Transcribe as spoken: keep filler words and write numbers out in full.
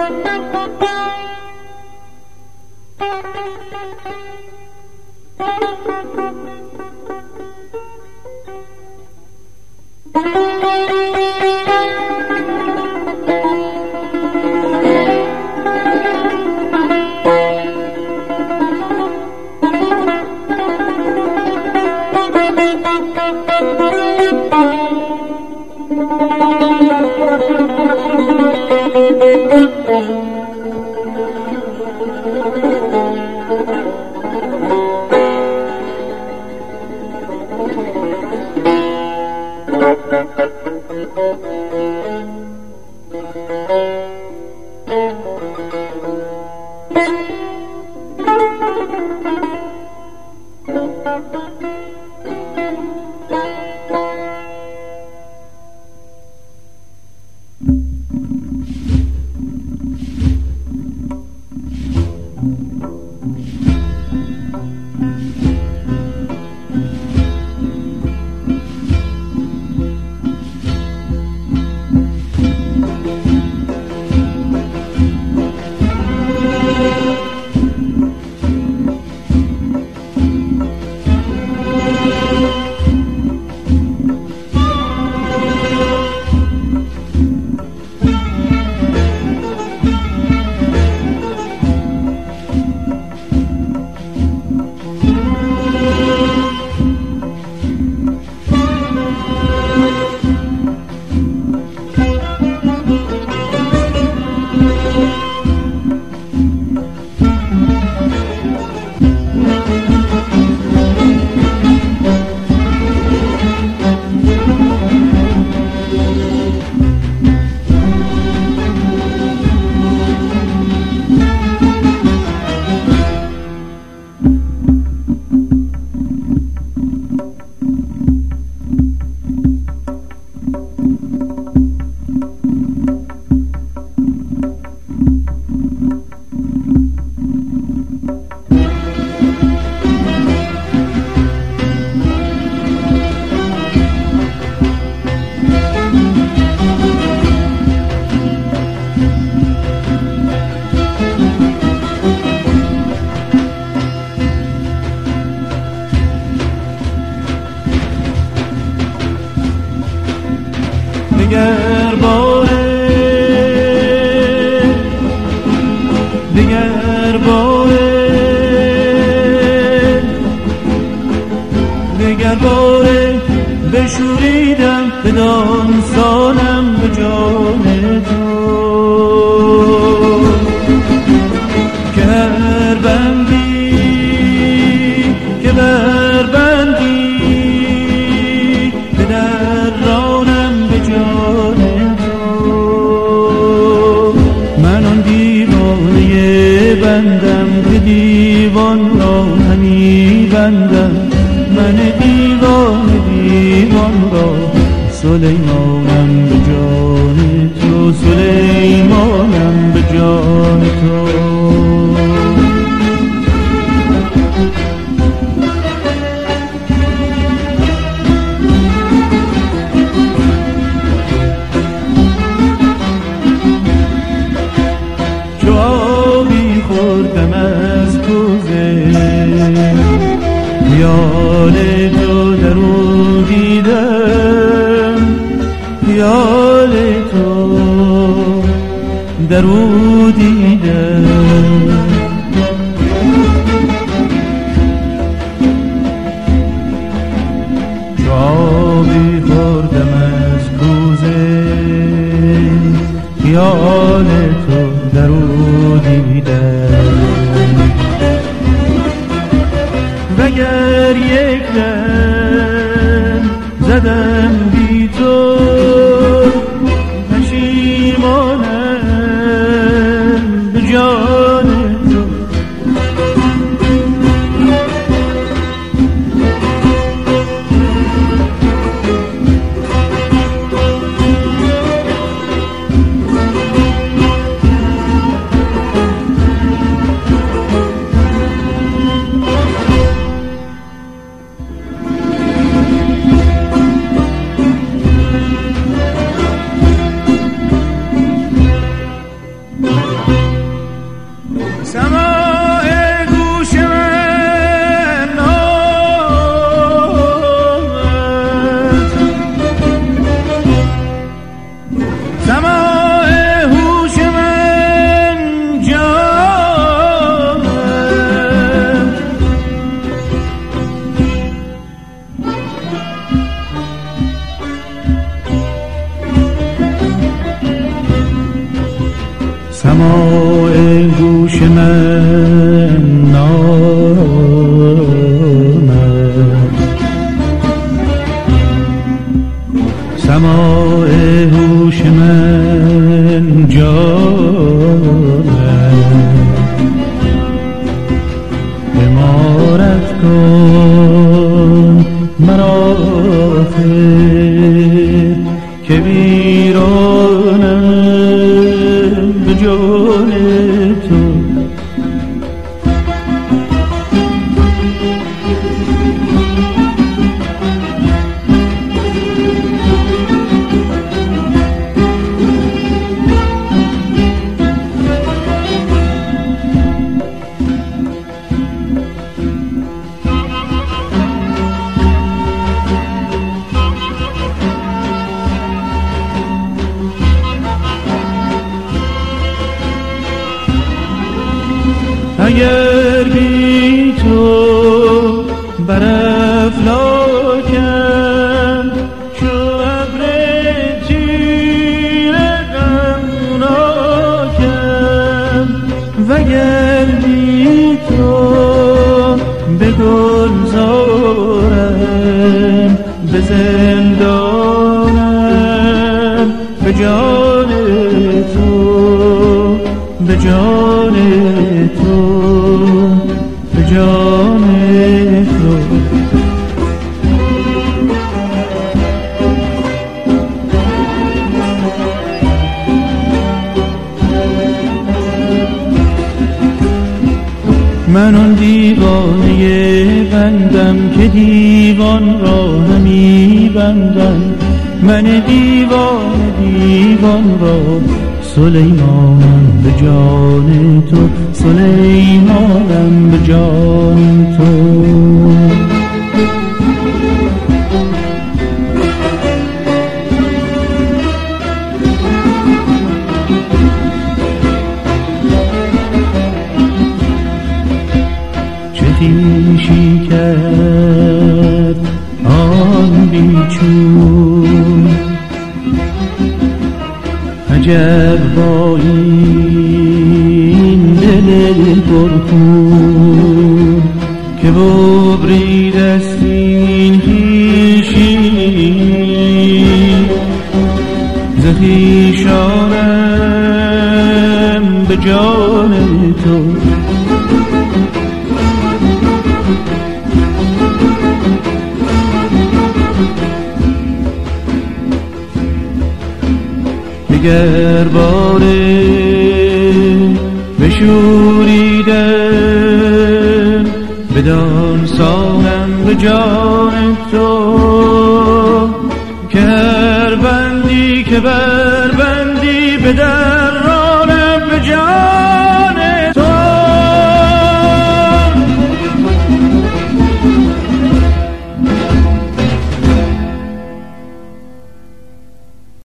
دیگر باره دیگر باره دیگر باره بشوریدم بدان سالم به جان تو که هر بندی که بر بندی به در رانم به جان تو من آن دیوانه بندم که دیوان را همی بندم من دیوان دیوان را سلیمانم به جان تو سلیمانم به جان تو چو آبی خوردم از کوزه خیال تو در او دیدم خیال تو در او دیدم چو آبی خوردم از کوزه خیال تو در او دیدم وگر یک دم زدم بی تو پشیمانم به جان تو جان تو. اگر بی تو بر افلاکم چو ابر تیره غمناکم، وگر بی تو به گلزارم به زندانم، به جان تو به جان تو به جان تو. من آن دیوانه بندم که دیوان را نمی بندم، من دیوان دیوان را سلیمانم به جان تو، سلیمانم به جان تو. چه خویشی کرد آن بیچون، عجب با این دل پرخون که ببریدست این خویشی ز خویشانم به جان تو. اگر باره بشوریدم بدان سانم به جان تو، که هر بندی که بر بندی بدم